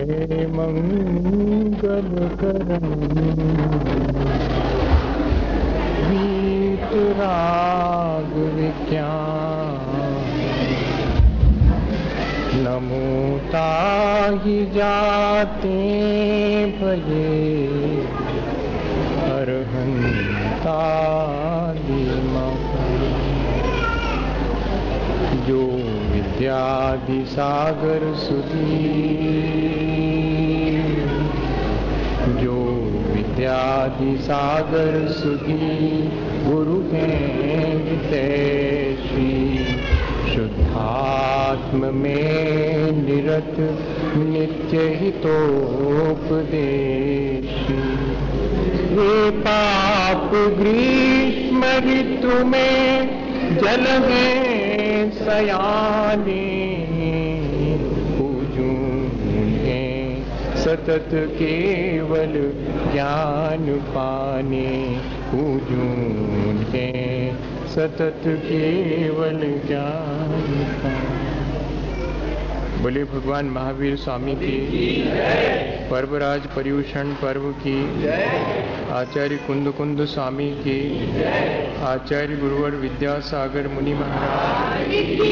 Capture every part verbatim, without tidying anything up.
जय मंगल करम वीतराग विज्ञान नमो ताहि जाते भजे अरहंतादि जो विद्यादि सागर सुधी जो विद्यादि सागर सुधी गुरु हैं हितैषी शुद्धात्म में निरत नित्य हितोपदेशी हे पाप ग्रीष्म ऋतु में जल में सयाने पूजूं हैं सतत केवल ज्ञान पाने पूजूं हैं सतत केवल ज्ञान पाने। बोले भगवान महावीर स्वामी की, पर्वराज पर्यूषण पर्व की, आचार्य कुंद कुंद स्वामी की, आचार्य गुरुवर विद्यासागर मुनि महाराज की।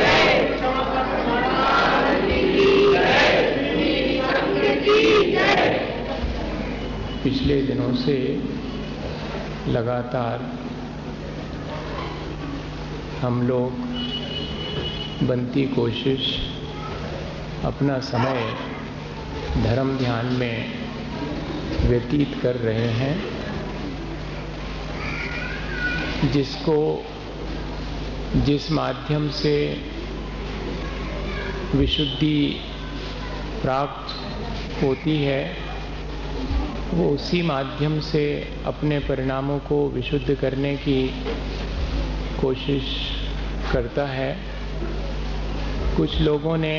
पिछले दिनों से लगातार हम लोग बनती कोशिश अपना समय धर्म ध्यान में व्यतीत कर रहे हैं, जिसको जिस माध्यम से विशुद्धि प्राप्त होती है वो उसी माध्यम से अपने परिणामों को विशुद्ध करने की कोशिश करता है। कुछ लोगों ने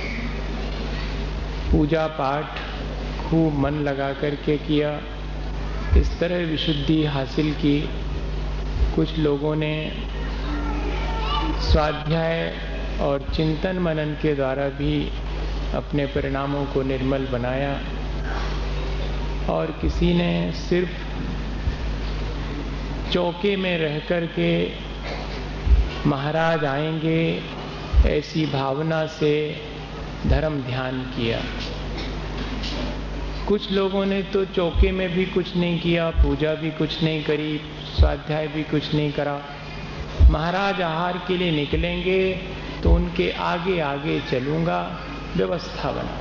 पूजा पाठ खूब मन लगा करके किया, इस तरह विशुद्धि हासिल की। कुछ लोगों ने स्वाध्याय और चिंतन मनन के द्वारा भी अपने परिणामों को निर्मल बनाया, और किसी ने सिर्फ चौके में रह कर के महाराज आएंगे ऐसी भावना से धर्म ध्यान किया। कुछ लोगों ने तो चौके में भी कुछ नहीं किया, पूजा भी कुछ नहीं करी, स्वाध्याय भी कुछ नहीं करा। महाराज आहार के लिए निकलेंगे तो उनके आगे आगे चलूंगा, व्यवस्था बना।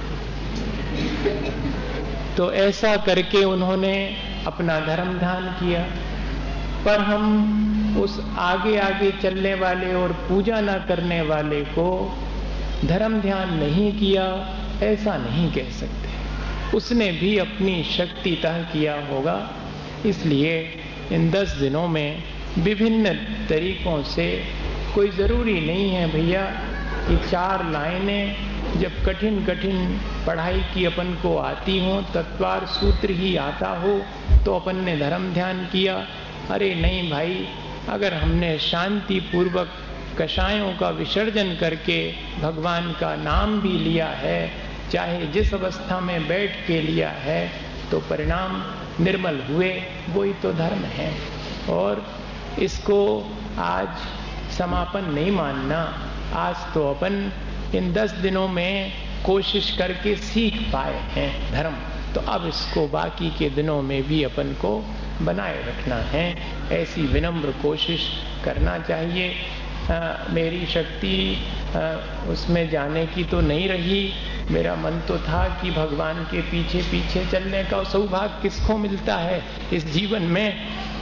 तो ऐसा करके उन्होंने अपना धर्म ध्यान किया। पर हम उस आगे आगे चलने वाले और पूजा न करने वाले को धर्म ध्यान नहीं किया ऐसा नहीं कह सकते। उसने भी अपनी शक्ति तह किया होगा। इसलिए इन दस दिनों में विभिन्न तरीकों से, कोई ज़रूरी नहीं है भैया कि चार लाइनें जब कठिन कठिन पढ़ाई की अपन को आती हो, तत्वार सूत्र ही आता हो तो अपन ने धर्म ध्यान किया। अरे नहीं भाई, अगर हमने शांति पूर्वक कषायों का विसर्जन करके भगवान का नाम भी लिया है, चाहे जिस अवस्था में बैठ के लिया है, तो परिणाम निर्मल हुए, वही तो धर्म है। और इसको आज समापन नहीं मानना। आज तो अपन इन दस दिनों में कोशिश करके सीख पाए हैं धर्म, तो अब इसको बाकी के दिनों में भी अपन को बनाए रखना है। ऐसी विनम्र कोशिश करना चाहिए। आ, मेरी शक्ति आ, उसमें जाने की तो नहीं रही। मेरा मन तो था कि भगवान के पीछे पीछे चलने का सौभाग्य किसको मिलता है इस जीवन में,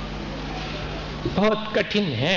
बहुत कठिन है।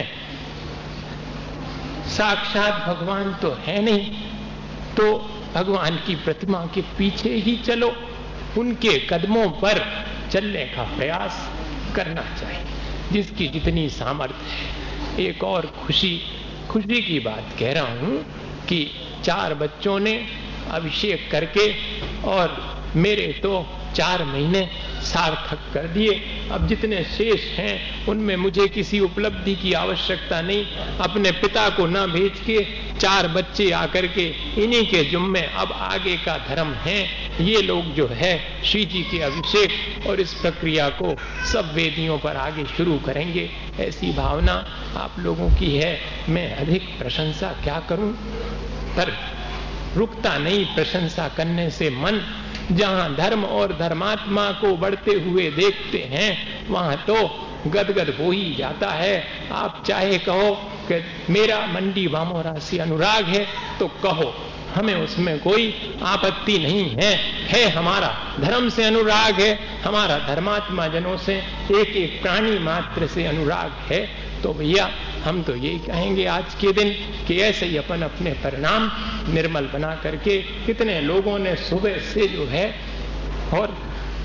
साक्षात भगवान तो है नहीं, तो भगवान की प्रतिमा के पीछे ही चलो, उनके कदमों पर चलने का प्रयास करना चाहिए, जिसकी जितनी सामर्थ्य है। एक और खुशी खुशी की बात कह रहा हूं कि चार बच्चों ने अभिषेक करके और मेरे तो चार महीने सार्थक कर दिए। अब जितने शेष हैं उनमें मुझे किसी उपलब्धि की आवश्यकता नहीं। अपने पिता को न भेज के चार बच्चे आकर के इन्हीं के जुम्मे अब आगे का धर्म है। ये लोग जो है श्री जी के अभिषेक और इस प्रक्रिया को सब वेदियों पर आगे शुरू करेंगे, ऐसी भावना आप लोगों की है। मैं अधिक प्रशंसा क्या करूं, पर रुकता नहीं प्रशंसा करने से मन। जहां धर्म और धर्मात्मा को बढ़ते हुए देखते हैं वहां तो गदगद हो ही जाता है। आप चाहे कहो कि मेरा मंडी वामोरा से अनुराग है तो कहो, हमें उसमें कोई आपत्ति नहीं है। है हमारा धर्म से अनुराग है, हमारा धर्मात्मा जनों से एक एक प्राणी मात्र से अनुराग है। तो भैया हम तो यही कहेंगे आज के दिन कि ऐसे ही अपन अपने परिणाम निर्मल बना करके, कितने लोगों ने सुबह से जो है और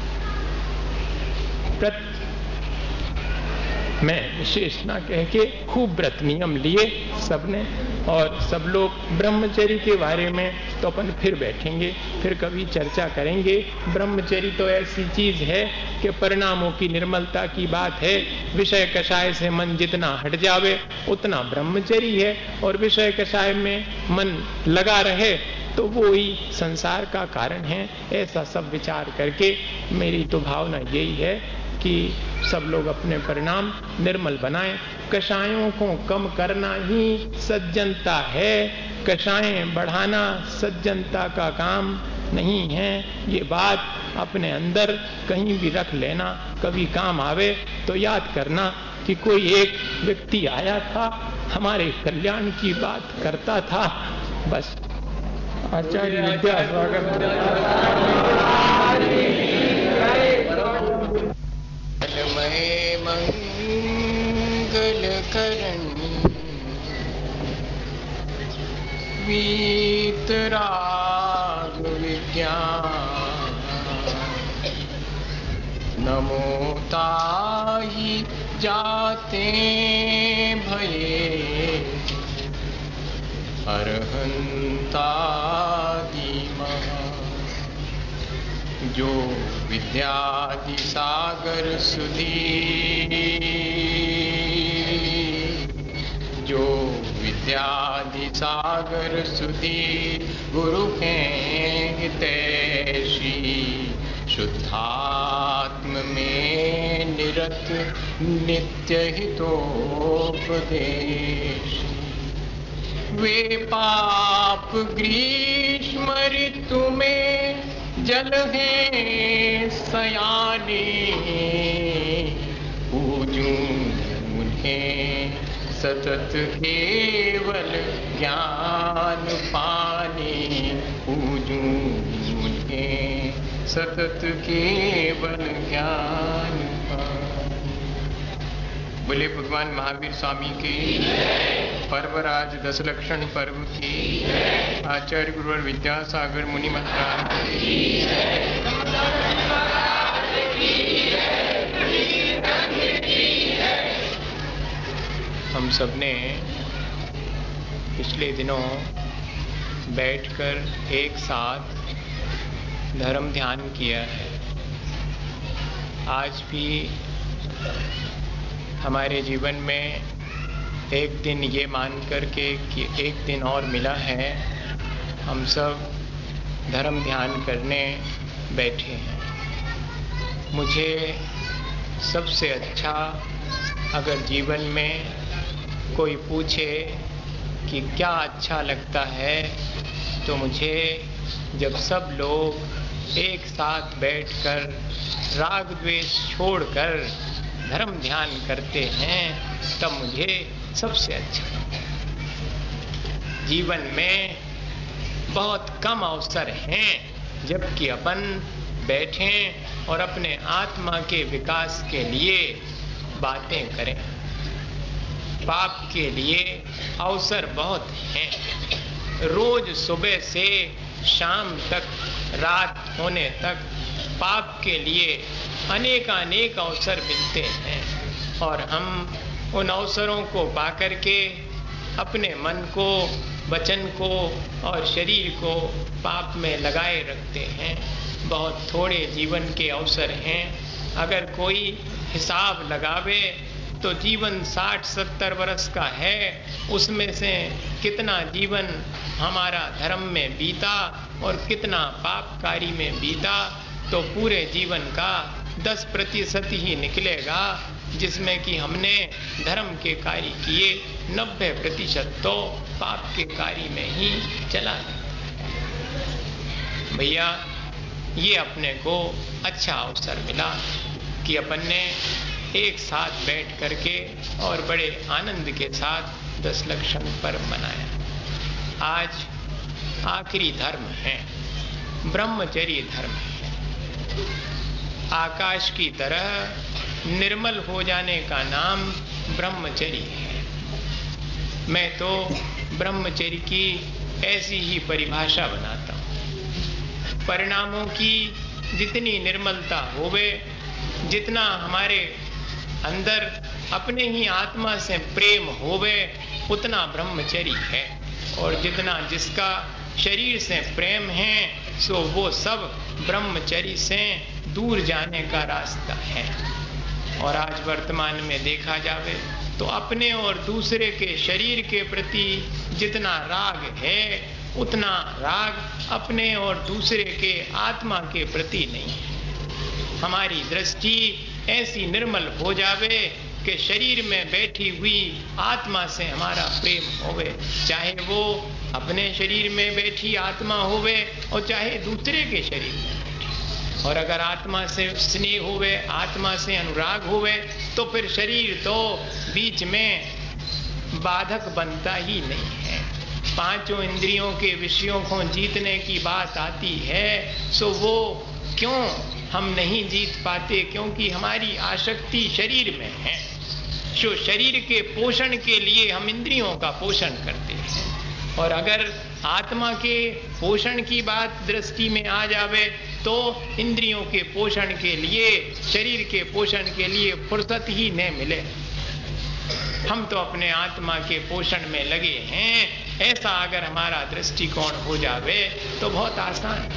प्रत मैं विशेष ना कह के खूब व्रत नियम लिए सबने, और सब लोग ब्रह्मचर्य के बारे में तो अपन फिर बैठेंगे, फिर कभी चर्चा करेंगे। ब्रह्मचर्य तो ऐसी चीज है कि परिणामों की निर्मलता की बात है। विषय कषाय से मन जितना हट जावे उतना ब्रह्मचर्य है, और विषय कषाय में मन लगा रहे तो वो ही संसार का कारण है। ऐसा सब विचार करके मेरी तो भावना यही है कि सब लोग अपने परिणाम निर्मल बनाएं। कषायों को कम करना ही सज्जनता है, कषायें बढ़ाना सज्जनता का काम नहीं है। ये बात अपने अंदर कहीं भी रख लेना, कभी काम आवे तो याद करना कि कोई एक व्यक्ति आया था, हमारे कल्याण की बात करता था। बस आचार्य विद्यासागर मंगल करण वीतराग विज्ञान, नमो ताहि जाते भये अरहंतादि महा। जो विद्यादि सागर सुधी, जो विद्यादि सागर सुधी गुरु के हितैषी, शुद्धात्म में निरत नित्य हितोपदेश। वे पाप ग्रीष्म ऋतु में जल है सयाने, पूजूं उन्हें सतत केवल ज्ञान पाने, पूजूं उन्हें सतत केवल ज्ञान पाने। बोले भगवान महावीर स्वामी की, पर्वराज दस लक्षण पर्व की, आचार्य गुरुवर विद्यासागर मुनि महाराज की। हम सब ने पिछले दिनों बैठकर एक साथ धर्म ध्यान किया है। आज भी हमारे जीवन में एक दिन ये मान कर के कि एक दिन और मिला है, हम सब धर्म ध्यान करने बैठे हैं। मुझे सबसे अच्छा अगर जीवन में कोई पूछे कि क्या अच्छा लगता है, तो मुझे जब सब लोग एक साथ बैठकर राग द्वेष छोड़कर धर्म ध्यान करते हैं, तब मुझे सबसे अच्छा लगता है। जीवन में बहुत कम अवसर हैं जबकि अपन बैठें और अपने आत्मा के विकास के लिए बातें करें। पाप के लिए अवसर बहुत हैं। रोज सुबह से शाम तक, रात होने तक पाप के लिए अनेकानेक अवसर मिलते हैं, और हम उन अवसरों को पाकर के अपने मन को, वचन को और शरीर को पाप में लगाए रखते हैं। बहुत थोड़े जीवन के अवसर हैं। अगर कोई हिसाब लगावे तो जीवन साठ सत्तर वर्ष का है, उसमें से कितना जीवन हमारा धर्म में बीता और कितना पापकारी में बीता, तो पूरे जीवन का दस प्रतिशत ही निकलेगा, जिसमें कि हमने धर्म के कार्य किए, नब्बे प्रतिशत तो पाप के कार्य में ही चला गया। भैया, ये अपने को अच्छा अवसर मिला कि अपन ने एक साथ बैठ करके और बड़े आनंद के साथ दस लक्षण पर्व मनाया। आज आखिरी धर्म है, ब्रह्मचर्य धर्म है। आकाश की तरह निर्मल हो जाने का नाम ब्रह्मचर्य है। मैं तो ब्रह्मचर्य की ऐसी ही परिभाषा बनाता हूँ। परिणामों की जितनी निर्मलता होवे, जितना हमारे अंदर अपने ही आत्मा से प्रेम होवे, उतना ब्रह्मचर्य है। और जितना जिसका शरीर से प्रेम है, सो वो सब ब्रह्मचर्य से दूर जाने का रास्ता है। और आज वर्तमान में देखा जावे तो अपने और दूसरे के शरीर के प्रति जितना राग है, उतना राग अपने और दूसरे के आत्मा के प्रति नहीं है। हमारी दृष्टि ऐसी निर्मल हो जावे कि शरीर में बैठी हुई आत्मा से हमारा प्रेम होवे, चाहे वो अपने शरीर में बैठी आत्मा होवे और चाहे दूसरे के शरीर में बैठी। और अगर आत्मा से स्नेह होवे, आत्मा से अनुराग होवे, तो फिर शरीर तो बीच में बाधक बनता ही नहीं है। पांचों इंद्रियों के विषयों को जीतने की बात आती है, सो वो क्यों हम नहीं जीत पाते? क्योंकि हमारी आसक्ति शरीर में है। जो शरीर के पोषण के लिए हम इंद्रियों का पोषण करते हैं। और अगर आत्मा के पोषण की बात दृष्टि में आ जावे तो इंद्रियों के पोषण के लिए, शरीर के पोषण के लिए फुर्सत ही न मिले। हम तो अपने आत्मा के पोषण में लगे हैं, ऐसा अगर हमारा दृष्टिकोण हो जावे तो बहुत आसान।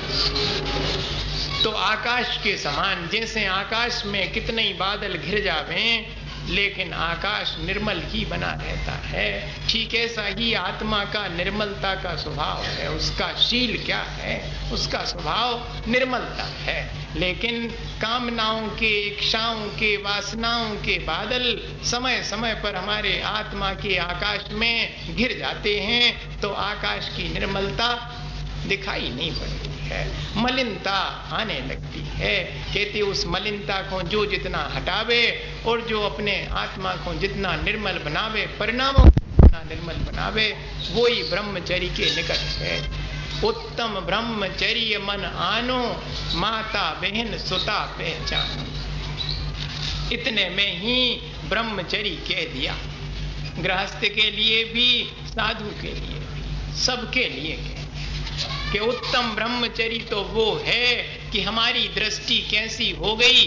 तो आकाश के समान, जैसे आकाश में कितने ही बादल घिर जावे लेकिन आकाश निर्मल ही बना रहता है, ठीक ऐसा ही आत्मा का निर्मलता का स्वभाव है। उसका शील क्या है? उसका स्वभाव निर्मलता है। लेकिन कामनाओं के, इच्छाओं के, वासनाओं के बादल समय समय पर हमारे आत्मा के आकाश में घिर जाते हैं, तो आकाश की निर्मलता दिखाई नहीं पड़ती है, मलिनता आने लगती है। कहते उस मलिनता को जो जितना हटावे और जो अपने आत्मा को जितना निर्मल बनावे, परिणामों को जितना निर्मल बनावे, वो ही ब्रह्मचर्य के निकट है। उत्तम ब्रह्मचर्य मन आनो, माता बहन सुता पहचानो। इतने में ही ब्रह्मचर्य कह दिया। गृहस्थ के लिए भी, साधु के लिए भी, सबके लिए कह कि उत्तम ब्रह्मचर्य तो वो है कि हमारी दृष्टि कैसी हो गई,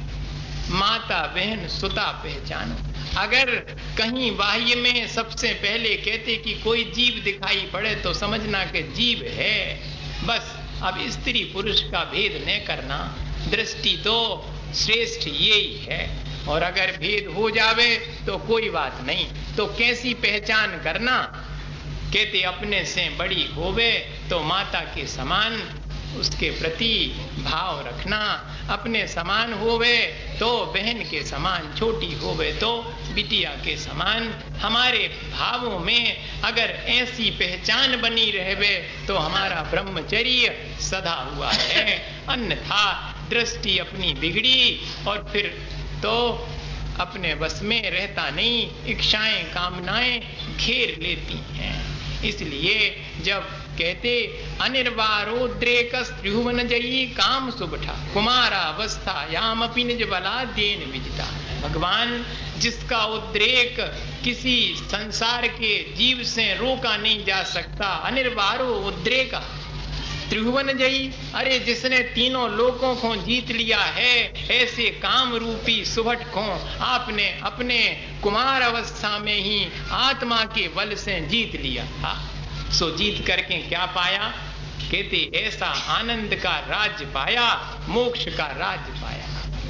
माता बहन सुता पहचानो। अगर कहीं बाह्य में सबसे पहले कहते कि कोई जीव दिखाई पड़े तो समझना कि जीव है, बस। अब स्त्री पुरुष का भेद न करना, दृष्टि तो श्रेष्ठ यही है। और अगर भेद हो जावे तो कोई बात नहीं, तो कैसी पहचान करना? कहते अपने से बड़ी होवे तो माता के समान उसके प्रति भाव रखना, अपने समान होवे तो बहन के समान, छोटी होवे तो बिटिया के समान। हमारे भावों में अगर ऐसी पहचान बनी रहवे तो हमारा ब्रह्मचर्य सदा हुआ है। अन्यथा दृष्टि अपनी बिगड़ी और फिर तो अपने बस में रहता नहीं, इच्छाएं कामनाएं घेर लेती हैं। इसलिए जब कहते अनिर्वारोद्रेकस त्रिभुवन जयी काम सुबठा कुमारावस्था यामपि निज बलाद्येन विजिता। भगवान जिसका उद्रेक किसी संसार के जीव से रोका नहीं जा सकता, अनिर्वारो उद्रेका त्रिभुवन जयी, अरे जिसने तीनों लोकों को जीत लिया है, ऐसे काम रूपी सुभट को आपने अपने कुमार अवस्था में ही आत्मा के बल से जीत लिया था। सो जीत करके क्या पाया? कहते ऐसा आनंद का राज्य पाया, मोक्ष का राज्य पाया।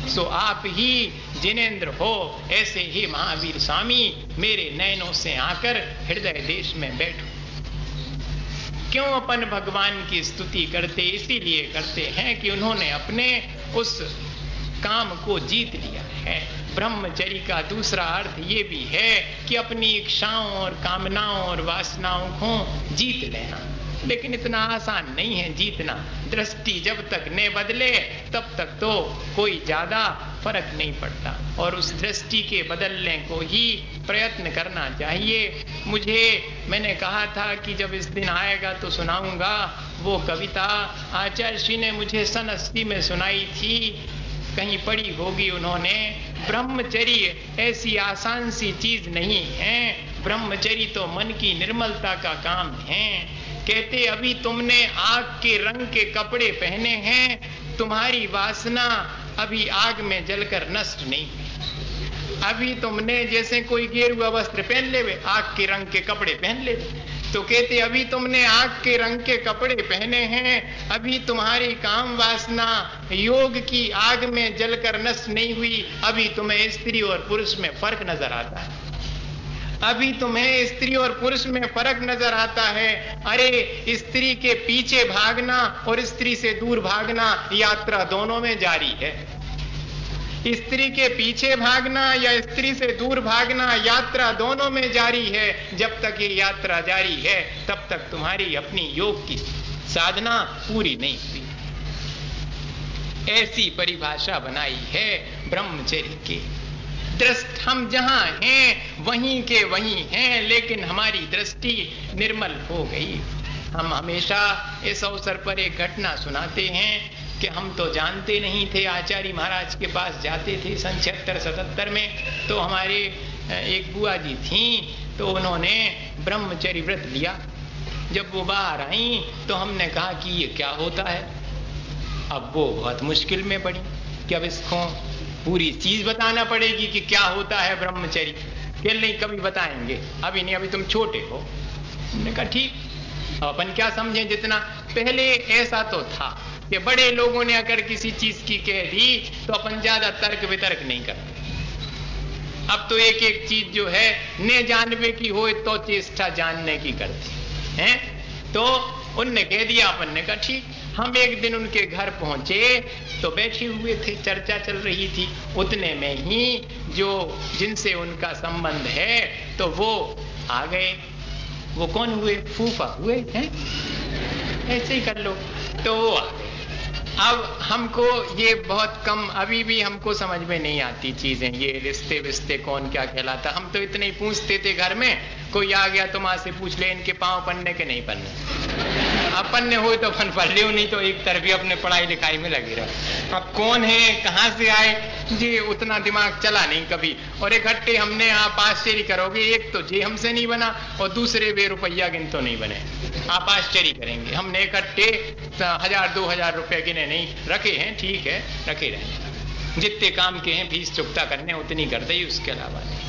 सो आप ही जिनेंद्र हो। ऐसे ही महावीर स्वामी मेरे नयनों से आकर हृदय देश में बैठो। क्यों अपन भगवान की स्तुति करते? इसीलिए करते हैं कि उन्होंने अपने उस काम को जीत लिया है। ब्रह्मचर्य का दूसरा अर्थ ये भी है कि अपनी इच्छाओं और कामनाओं और वासनाओं को जीत लेना। लेकिन इतना आसान नहीं है जीतना। दृष्टि जब तक न बदले तब तक तो कोई ज्यादा फर्क नहीं पड़ता, और उस दृष्टि के बदलने को ही प्रयत्न करना चाहिए। मुझे मैंने कहा था कि जब इस दिन आएगा तो सुनाऊंगा वो कविता आचार्य श्री ने मुझे सन अस्सी में सुनाई थी, कहीं पढ़ी होगी उन्होंने। ब्रह्मचर्य ऐसी आसान सी चीज नहीं है। ब्रह्मचर्य तो मन की निर्मलता का काम है। कहते अभी तुमने आग के रंग के कपड़े पहने हैं, तुम्हारी वासना अभी आग में जलकर नष्ट नहीं हुई। अभी तुमने जैसे कोई गेरुआ वस्त्र पहन ले, आग के रंग के कपड़े पहन ले, तो कहते अभी तुमने आग के रंग के कपड़े पहने हैं, अभी तुम्हारी काम वासना योग की आग में जलकर नष्ट नहीं हुई। अभी तुम्हें स्त्री और पुरुष में फर्क नजर आता है। अभी तुम्हें स्त्री और पुरुष में फर्क नजर आता है। अरे स्त्री के पीछे भागना और स्त्री से दूर भागना यात्रा दोनों में जारी है। स्त्री के पीछे भागना या स्त्री से दूर भागना यात्रा दोनों में जारी है। जब तक ये यात्रा जारी है तब तक तुम्हारी अपनी योग की साधना पूरी नहीं हुई। ऐसी परिभाषा बनाई है ब्रह्मचर्य की। दृष्टि हम जहां हैं वहीं के वहीं हैं, लेकिन हमारी दृष्टि निर्मल हो गई। हम हमेशा इस अवसर पर एक घटना सुनाते हैं कि हम तो जानते नहीं थे। आचार्य महाराज के पास जाते थे सन छिहत्तर सतहत्तर में, तो हमारे एक बुआ जी थी, तो उन्होंने ब्रह्मचर्य व्रत लिया। जब वो बाहर आई तो हमने कहा कि ये क्या होता है। अब वो बहुत मुश्किल में पड़ी कि अब इसको पूरी चीज बताना पड़ेगी कि क्या होता है ब्रह्मचर्य। कि नहीं कभी बताएंगे, अभी नहीं, अभी तुम छोटे हो। हमने कहा ठीक, अपन क्या समझे। जितना पहले ऐसा तो था कि बड़े लोगों ने अगर किसी चीज की कह दी तो अपन ज्यादा तर्क वितर्क नहीं करते। अब तो एक एक चीज जो है ने जानवे की हो तो चेष्टा जानने की करते हैं। तो उनने कह दिया, अपन ने कहा ठीक। हम एक दिन उनके घर पहुंचे तो बैठे हुए थे, चर्चा चल रही थी। उतने में ही जो जिनसे उनका संबंध है तो वो आ गए। वो कौन हुए? फूफा हुए हैं, ऐसे ही कर लो। तो वो आ गए। अब हमको ये बहुत कम, अभी भी हमको समझ में नहीं आती चीजें, ये रिश्ते विश्ते कौन क्या कहलाता। हम तो इतने ही पूछते थे घर में, कोई आ गया तो माँ से पूछ ले इनके पांव पन्ने के नहीं पन्ने। अपन ने हो तो अपन पढ़ लियो, नहीं तो एक तरफ ही अपने पढ़ाई लिखाई में लगे रहो। अब कौन है कहां से आए जी उतना दिमाग चला नहीं कभी। और इकट्ठे हमने आप आश्चर्य करोगे, एक तो जी हमसे नहीं बना और दूसरे बे रुपया गिन तो नहीं बने। आप आश्चर्य करेंगे। हमने इकट्ठे हजार दो हजार रुपए गिने नहीं रखे हैं, ठीक है रखे रहे, जितने काम के हैं फीस चुकता करने उतनी कर दे, उसके अलावा नहीं।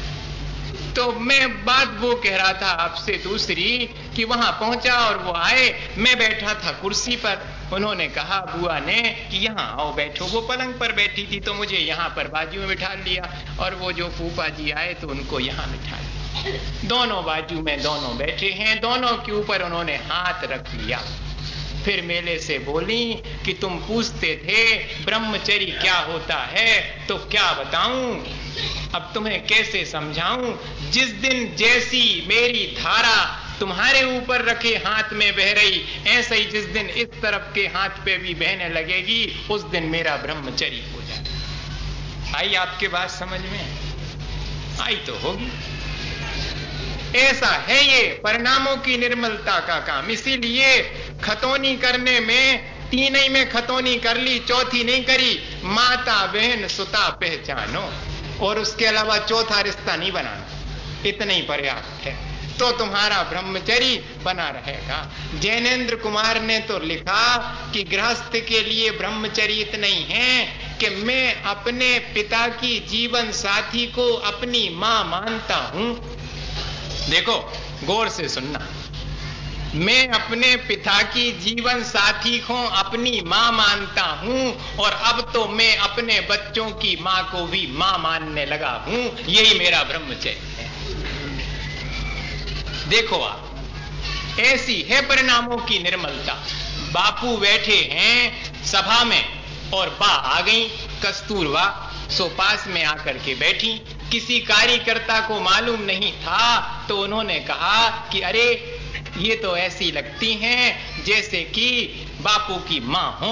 तो मैं बात वो कह रहा था आपसे दूसरी कि वहां पहुंचा और वो आए, मैं बैठा था कुर्सी पर। उन्होंने कहा बुआ ने कि यहाँ आओ बैठो। वो पलंग पर बैठी थी तो मुझे यहाँ पर बाजू में बिठा लिया, और वो जो फूफा जी आए तो उनको यहाँ बिठा लिया। दोनों बाजू में दोनों बैठे हैं, दोनों के ऊपर उन्होंने हाथ रख लिया। फिर मेले से बोली कि तुम पूछते थे ब्रह्मचर्य क्या होता है, तो क्या बताऊं, अब तुम्हें कैसे समझाऊं। जिस दिन जैसी मेरी धारा तुम्हारे ऊपर रखे हाथ में बह रही, ऐसे ही जिस दिन इस तरफ के हाथ पे भी बहने लगेगी, उस दिन मेरा ब्रह्मचर्य हो जाएगा। आई आपके बात समझ में? आई तो होगी। ऐसा है ये परिणामों की निर्मलता का काम। इसीलिए खतौनी करने में तीन ही में खतौनी कर ली, चौथी नहीं करी। माता बहन सुता पहचानो, और उसके अलावा चौथा रिश्ता नहीं बनाना, इतना ही पर्याप्त है, तो तुम्हारा ब्रह्मचर्य बना रहेगा। जैनेन्द्र कुमार ने तो लिखा कि गृहस्थ के लिए ब्रह्मचर्य इतना ही है कि मैं अपने पिता की जीवन साथी को अपनी मां मानता हूं। देखो गौर से सुनना, मैं अपने पिता की जीवन साथी को अपनी मां मानता हूं और अब तो मैं अपने बच्चों की मां को भी मां मानने लगा हूं। यही मेरा ब्रह्मचर्य है। देखो आप, ऐसी है परिणामों की निर्मलता। बापू बैठे हैं सभा में और बा आ गई कस्तूरबा, सो पास में आकर के बैठी। किसी कार्यकर्ता को मालूम नहीं था तो उन्होंने कहा कि अरे ये तो ऐसी लगती हैं जैसे कि बापू की मां हो।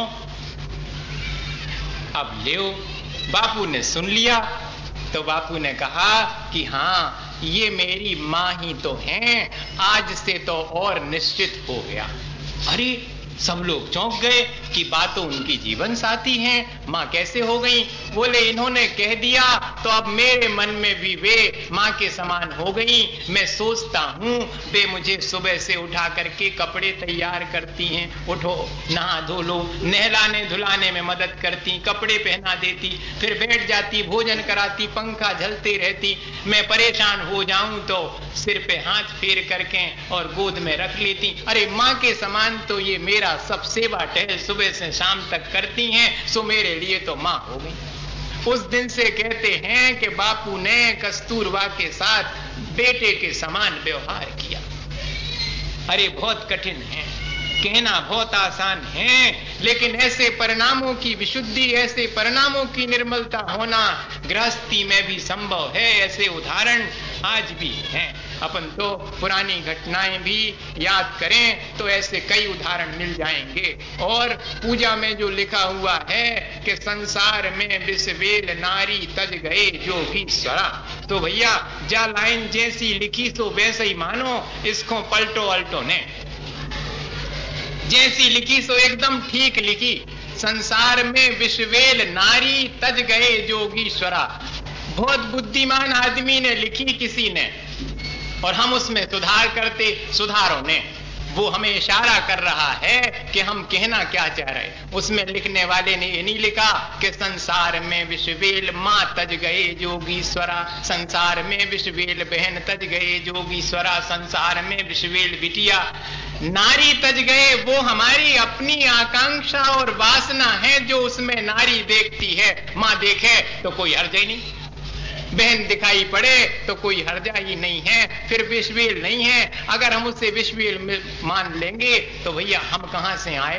अब लियो, बापू ने सुन लिया तो बापू ने कहा कि हाँ, ये मेरी मां ही तो हैं, आज से तो और निश्चित हो गया। अरे सब लोग चौंक गए कि बात तो उनकी जीवन साथी हैं, मां कैसे हो गई? बोले इन्होंने कह दिया तो अब मेरे मन में भी वे मां के समान हो गई। मैं सोचता हूं वे मुझे सुबह से उठा करके कपड़े तैयार करती हैं, उठो नहा धो लो, नहलाने धुलाने में मदद करती, कपड़े पहना देती, फिर बैठ जाती, भोजन कराती, पंखा झलते रहती। मैं परेशान हो जाऊं तो सिर पे हाथ फेर करके और गोद में रख लेती। अरे मां के समान तो ये मेरा सब सेवा टहल सुबह से शाम तक करती हैं, सो मेरे लिए तो मां हो गई। उस दिन से कहते हैं कि बापू ने कस्तूरबा के साथ बेटे के समान व्यवहार किया। अरे बहुत कठिन है, कहना बहुत आसान है, लेकिन ऐसे परिणामों की विशुद्धि, ऐसे परिणामों की निर्मलता होना गृहस्थी में भी संभव है। ऐसे उदाहरण आज भी हैं। अपन तो पुरानी घटनाएं भी याद करें तो ऐसे कई उदाहरण मिल जाएंगे। और पूजा में जो लिखा हुआ है कि संसार में विषवेल नारी तज गए जोगीश्वरा, तो भैया जा लाइन जैसी लिखी सो वैसे ही मानो, इसको पलटो अल्टो ने। जैसी लिखी सो एकदम ठीक लिखी। संसार में विषवेल नारी तज गए जोगीश्वरा। बहुत बुद्धिमान आदमी ने लिखी किसी ने, और हम उसमें सुधार करते, सुधारों ने। वो हमें इशारा कर रहा है कि हम कहना क्या चाह रहे हैं। उसमें लिखने वाले ने ये नहीं लिखा कि संसार में विषवेल मां तज गए जोगीश्वरा, संसार में विषवेल बहन तज गए जोगीश्वरा, संसार में विषवेल बिटिया नारी तज गए। वो हमारी अपनी आकांक्षा और वासना है जो उसमें नारी देखती है। मां देखे तो कोई हर्ज ही नहीं, बहन दिखाई पड़े तो कोई हर्जा ही नहीं है, फिर विषवेल नहीं है। अगर हम उसे विषवेल मान लेंगे तो भैया हम कहां से आए?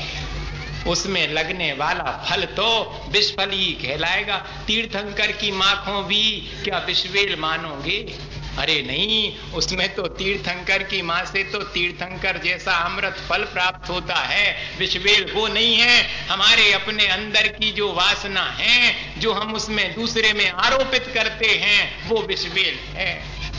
उसमें लगने वाला फल तो विषफल ही कहलाएगा। तीर्थंकर की मां को भी क्या विषवेल मानोगे? अरे नहीं, उसमें तो तीर्थंकर की मां से तो तीर्थंकर जैसा अमृत फल प्राप्त होता है। विषवेल वो नहीं है। हमारे अपने अंदर की जो वासना है, जो हम उसमें दूसरे में आरोपित करते हैं, वो विषवेल है।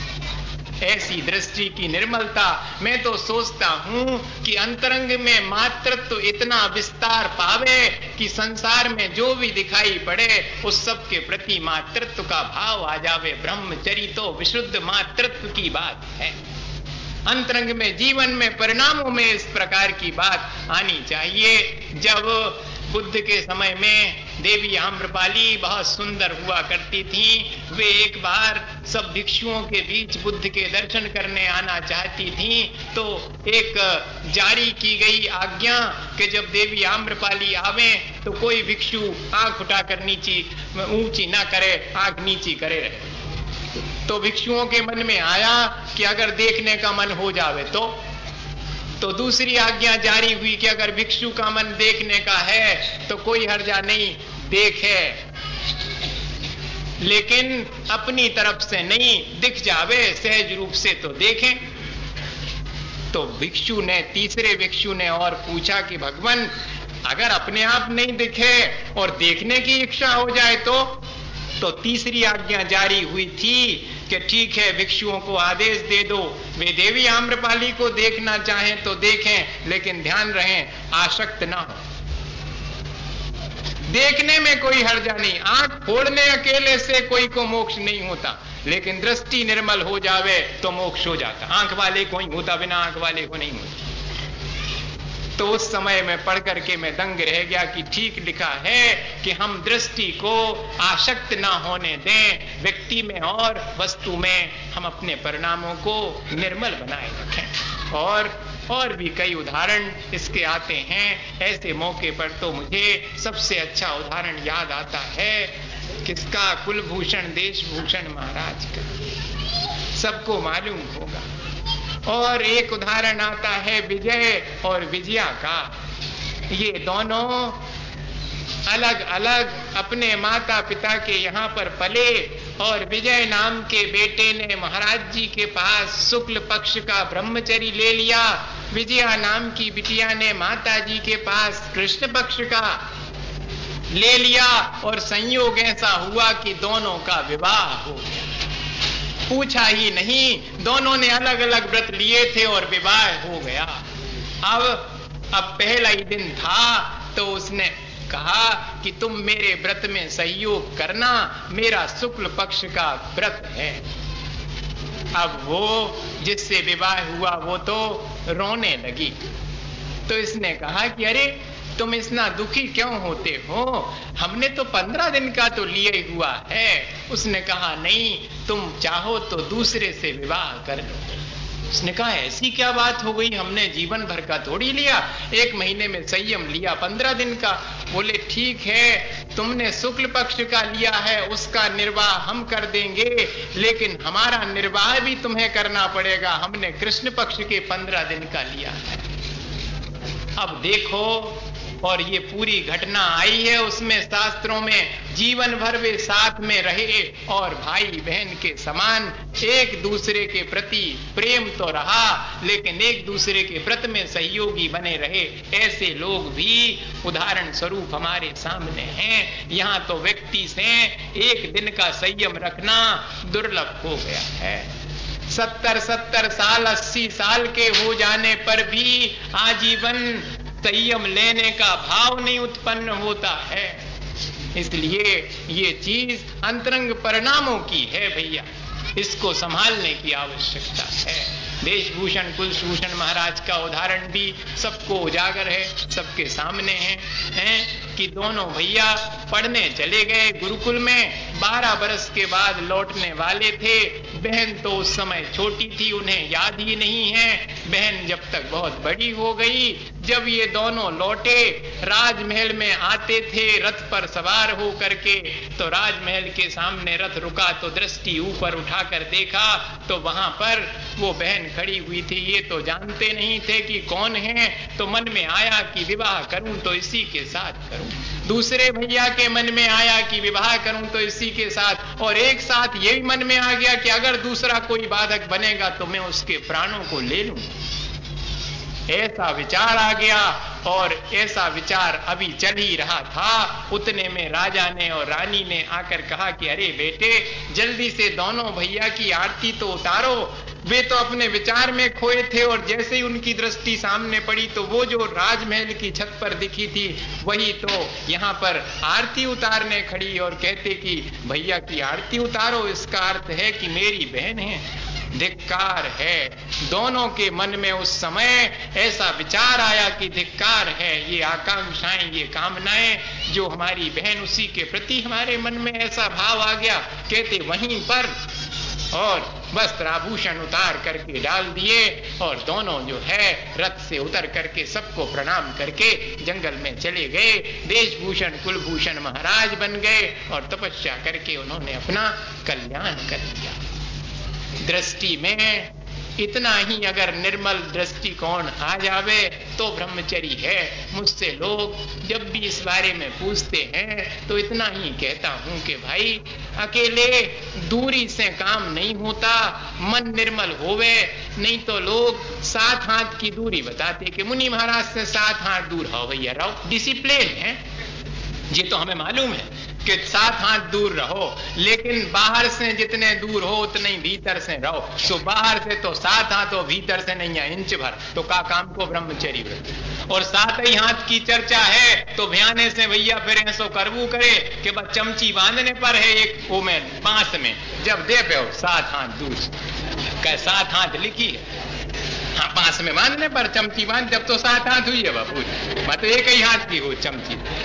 ऐसी दृष्टि की निर्मलता, मैं तो सोचता हूं कि अंतरंग में मातृत्व इतना विस्तार पावे कि संसार में जो भी दिखाई पड़े उस सब के प्रति मातृत्व का भाव आ जावे। ब्रह्मचर्य तो विशुद्ध मातृत्व की बात है। अंतरंग में, जीवन में, परिणामों में इस प्रकार की बात आनी चाहिए। जब बुद्ध के समय में देवी आम्रपाली बहुत सुंदर हुआ करती थी, वे एक बार सब भिक्षुओं के बीच बुद्ध के दर्शन करने आना चाहती थी, तो एक जारी की गई आज्ञा कि जब देवी आम्रपाली आवे तो कोई भिक्षु आंख उठाकर नीची ऊंची ना करे, आंख नीची करे रहे। तो भिक्षुओं के मन में आया कि अगर देखने का मन हो जावे तो तो दूसरी आज्ञा जारी हुई कि अगर भिक्षु का मन देखने का है तो कोई हर्जा नहीं, देखे, लेकिन अपनी तरफ से नहीं, दिख जावे सहज रूप से तो देखें। तो भिक्षु ने, तीसरे भिक्षु ने और पूछा कि भगवान अगर अपने आप नहीं दिखे और देखने की इच्छा हो जाए तो तो तीसरी आज्ञा जारी हुई थी कि ठीक है, भिक्षुओं को आदेश दे दो, वे देवी आम्रपाली को देखना चाहें तो देखें, लेकिन ध्यान रहे आसक्त ना हो। देखने में कोई हर्जा नहीं, आंख फोड़ने अकेले से कोई को मोक्ष नहीं होता, लेकिन दृष्टि निर्मल हो जावे तो मोक्ष हो जाता। आंख वाले को ही होता, बिना आंख वाले को नहीं होता। तो उस समय में पढ़ करके मैं दंग रह गया कि ठीक लिखा है कि हम दृष्टि को आसक्त ना होने दें, व्यक्ति में और वस्तु में हम अपने परिणामों को निर्मल बनाए रखें। और और भी कई उदाहरण इसके आते हैं। ऐसे मौके पर तो मुझे सबसे अच्छा उदाहरण याद आता है किसका? कुलभूषण देशभूषण महाराज का, सबको मालूम होगा। और एक उदाहरण आता है विजय और विजया का। ये दोनों अलग अलग अपने माता पिता के यहाँ पर पले और विजय नाम के बेटे ने महाराज जी के पास शुक्ल पक्ष का ब्रह्मचर्य ले लिया। विजया नाम की बिटिया ने माता जी के पास कृष्ण पक्ष का ले लिया और संयोग ऐसा हुआ कि दोनों का विवाह हो गया। पूछा ही नहीं, दोनों ने अलग अलग व्रत लिए थे और विवाह हो गया। अब अब पहला ही दिन था तो उसने कहा कि तुम मेरे व्रत में सहयोग करना, मेरा शुक्ल पक्ष का व्रत है। अब वो जिससे विवाह हुआ वो तो रोने लगी। तो इसने कहा कि अरे तुम इतना दुखी क्यों होते हो, हमने तो पंद्रह दिन का तो लिए हुआ है। उसने कहा नहीं, तुम चाहो तो दूसरे से विवाह कर लो। उसने कहा ऐसी क्या बात हो गई, हमने जीवन भर का थोड़ी लिया, एक महीने में संयम लिया पंद्रह दिन का। बोले ठीक है, तुमने शुक्ल पक्ष का लिया है, उसका निर्वाह हम कर देंगे, लेकिन हमारा निर्वाह भी तुम्हें करना पड़ेगा, हमने कृष्ण पक्ष के पंद्रह दिन का लिया है। अब देखो, और ये पूरी घटना आई है उसमें शास्त्रों में, जीवन भर वे साथ में रहे और भाई बहन के समान एक दूसरे के प्रति प्रेम तो रहा, लेकिन एक दूसरे के व्रत में सहयोगी बने रहे। ऐसे लोग भी उदाहरण स्वरूप हमारे सामने हैं। यहाँ तो व्यक्ति से एक दिन का संयम रखना दुर्लभ हो गया है। सत्तर सत्तर साल अस्सी साल के हो जाने पर भी आजीवन संयम लेने का भाव नहीं उत्पन्न होता है। इसलिए ये चीज अंतरंग परिणामों की है भैया, इसको संभालने की आवश्यकता है। देशभूषण कुलभूषण महाराज का उदाहरण भी सबको उजागर है, सबके सामने है, है कि दोनों भैया पढ़ने चले गए गुरुकुल में, बारह बरस के बाद लौटने वाले थे। बहन तो उस समय छोटी थी, उन्हें याद ही नहीं है। बहन जब तक बहुत बड़ी हो गई, जब ये दोनों लौटे, राजमहल में आते थे रथ पर सवार हो करके, तो राजमहल के सामने रथ रुका तो दृष्टि ऊपर उठाकर देखा तो वहां पर वो बहन खड़ी हुई थी। ये तो जानते नहीं थे कि कौन है, तो मन में आया कि विवाह करूं तो इसी के साथ करूं। दूसरे भैया के मन में आया कि विवाह करूं तो इसी के साथ, और एक साथ ये भी मन में आ गया कि अगर दूसरा कोई बाधक बनेगा तो मैं उसके प्राणों को ले लूं। ऐसा विचार आ गया, और ऐसा विचार अभी चल ही रहा था, उतने में राजा ने और रानी ने आकर कहा कि अरे बेटे, जल्दी से दोनों भैया की आरती तो उतारो। वे तो अपने विचार में खोए थे, और जैसे ही उनकी दृष्टि सामने पड़ी तो वो जो राजमहल की छत पर दिखी थी वही तो यहाँ पर आरती उतारने खड़ी, और कहते कि भैया की आरती उतारो, इसका अर्थ है कि मेरी बहन है। धिक्कार है। दोनों के मन में उस समय ऐसा विचार आया कि धिक्कार है, ये आकांक्षाएं, ये कामनाएं जो हमारी बहन, उसी के प्रति हमारे मन में ऐसा भाव आ गया। कहते वहीं पर और वस्त्र आभूषण उतार करके डाल दिए, और दोनों जो है रथ से उतर करके सबको प्रणाम करके जंगल में चले गए। देशभूषण कुलभूषण महाराज बन गए और तपस्या करके उन्होंने अपना कल्याण कर लिया। दृष्टि में इतना ही अगर निर्मल दृष्टिकोण आ जावे तो ब्रह्मचर्य है। मुझसे लोग जब भी इस बारे में पूछते हैं तो इतना ही कहता हूं कि भाई, अकेले दूरी से काम नहीं होता, मन निर्मल होवे। नहीं तो लोग सात हाथ की दूरी बताते कि मुनि महाराज से सात हाथ दूर हो भैया रहो। डिसिप्लिन है, ये तो हमें मालूम है कि सात हाथ दूर रहो, लेकिन बाहर से जितने दूर हो उतने ही भीतर से रहो। तो बाहर से तो सात हाथ हो, भीतर से नहीं है इंच भर, तो का काम को ब्रह्मचर्य व्रत। और सात ही हाथ की चर्चा है तो भयाने से भैया फिर ऐसो करबू करे कि बस चमची बांधने पर है एक वो में पांच में, जब दे पे हो सात हाथ दूर, क्या सात हाथ लिखी है, हाँ पांच में बांधने पर चमची बांध, जब तो सात हाथ हुई है बापू, मैं तो एक ही हाथ की हो चमची।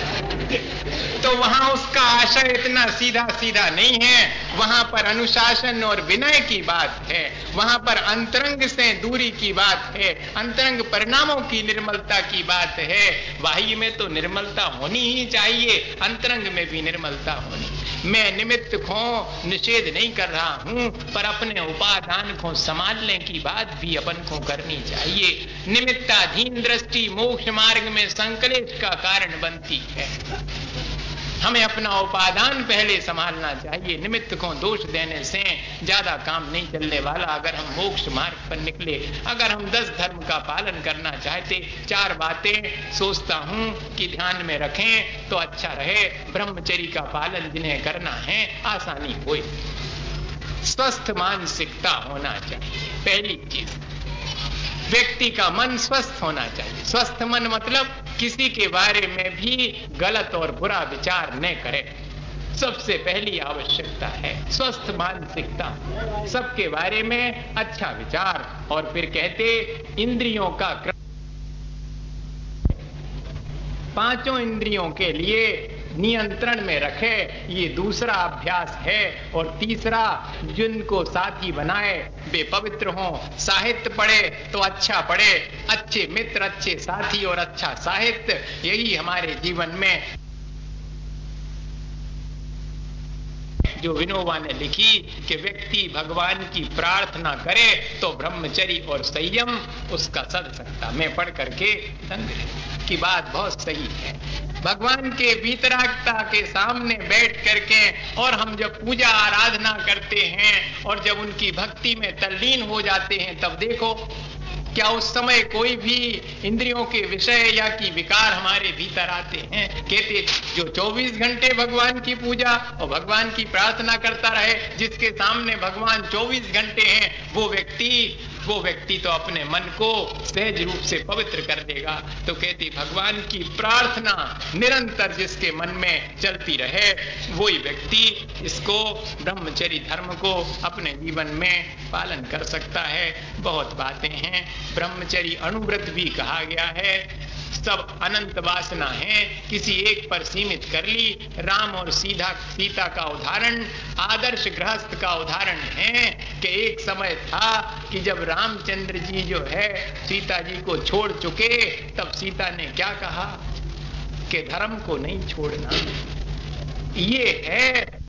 तो वहां उसका आशय इतना सीधा सीधा नहीं है। वहां पर अनुशासन और विनय की बात है, वहां पर अंतरंग से दूरी की बात है, अंतरंग परिणामों की निर्मलता की बात है। बाह्य में तो निर्मलता होनी ही चाहिए, अंतरंग में भी निर्मलता होनी। मैं निमित्त को निषेध नहीं कर रहा हूं, पर अपने उपादान को संभालने की बात भी अपन को करनी चाहिए। निमित्ताधीन दृष्टि मोक्ष मार्ग में संकलेश का कारण बनती है। हमें अपना उपादान पहले संभालना चाहिए। निमित्त को दोष देने से ज्यादा काम नहीं चलने वाला। अगर हम मोक्ष मार्ग पर निकले, अगर हम दस धर्म का पालन करना चाहते, चार बातें सोचता हूं कि ध्यान में रखें तो अच्छा रहे। ब्रह्मचर्य का पालन जिन्हें करना है आसानी होए। स्वस्थ मानसिकता होना चाहिए। पहली चीज, व्यक्ति का मन स्वस्थ होना चाहिए। स्वस्थ मन मतलब किसी के बारे में भी गलत और बुरा विचार न करे। सबसे पहली आवश्यकता है स्वस्थ मानसिकता, सबके बारे में अच्छा विचार। और फिर कहते इंद्रियों का, पांचों इंद्रियों के लिए नियंत्रण में रखे, ये दूसरा अभ्यास है। और तीसरा, जिनको साथी बनाए वे पवित्र हों। साहित्य पढ़े तो अच्छा पढ़े, अच्छे मित्र, अच्छे साथी और अच्छा साहित्य, यही हमारे जीवन में जो विनोबा ने लिखी कि व्यक्ति भगवान की प्रार्थना करे तो ब्रह्मचर्य और संयम उसका सद सकता। मैं पढ़ करके संग्रह की बात बहुत सही है। भगवान के वीतरागता के सामने बैठ करके और हम जब पूजा आराधना करते हैं और जब उनकी भक्ति में तल्लीन हो जाते हैं, तब देखो क्या उस समय कोई भी इंद्रियों के विषय या की विकार हमारे भीतर आते हैं? कहते जो चौबीस घंटे भगवान की पूजा और भगवान की प्रार्थना करता रहे, जिसके सामने भगवान चौबीस घंटे हैं, वो व्यक्ति वो व्यक्ति तो अपने मन को सहज रूप से पवित्र कर देगा। तो कहती भगवान की प्रार्थना निरंतर जिसके मन में चलती रहे, वही व्यक्ति इसको ब्रह्मचर्य धर्म को अपने जीवन में पालन कर सकता है। बहुत बातें हैं। ब्रह्मचर्य अनुव्रत भी कहा गया है। सब अनंत वासना है, किसी एक पर सीमित कर ली। राम और सीधा सीता का उदाहरण आदर्श गृहस्थ का उदाहरण है कि एक समय था कि जब रामचंद्र जी जो है सीता जी को छोड़ चुके, तब सीता ने क्या कहा कि धर्म को नहीं छोड़ना। ये है